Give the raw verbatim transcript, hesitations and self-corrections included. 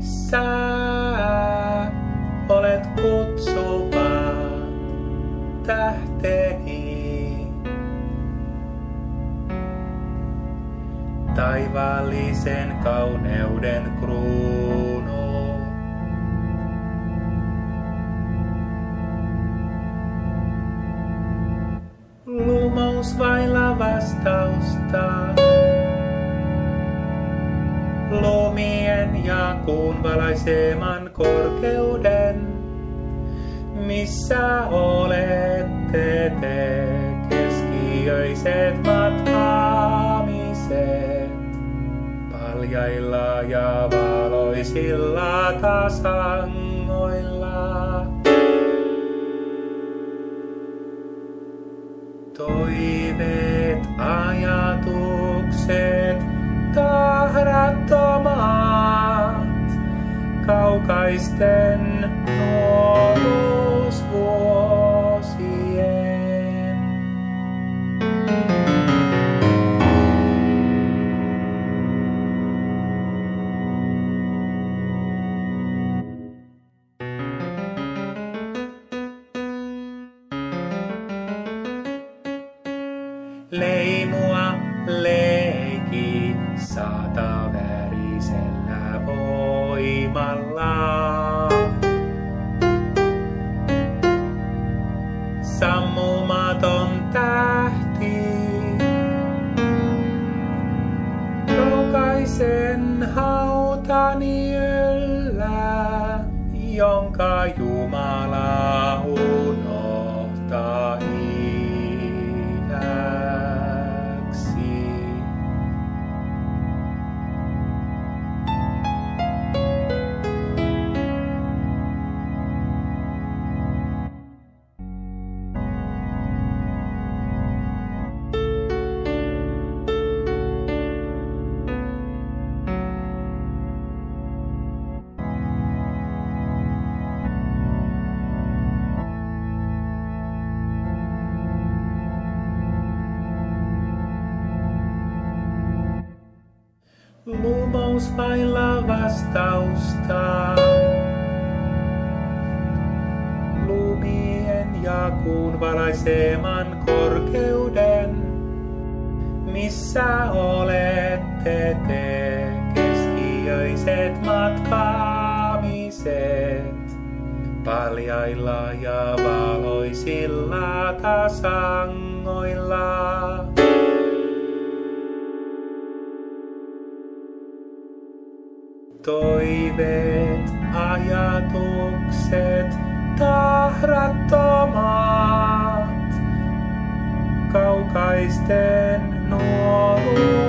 Missä olet kutsuva tähteni? Taivaallisen kauneuden kruunu. Lumous vailla vastausta. Lumien ja kuun valaiseman korkeuden. Missä olette te keskiöiset matkaamiset? Paljailla ja valoisilla tasangoilla. Toiveet, ajatukset, tahrattomat, kaukaisten nuoruusvuosien. Leimua leiki satavärisellä voimalla. Sammumaton tähti, kaukaisen hautani yllä, jonka Jumala unohtaa iäksi. Lumous vailla vastausta. Lumien ja kuun valaiseman korkeuden. Missä olette te keskiöiset matkaamiset? Paljailla ja valoisilla tasangoilla. Toiveet, ajatukset, tahrattomat, kaukaisten nuoruusvuosien.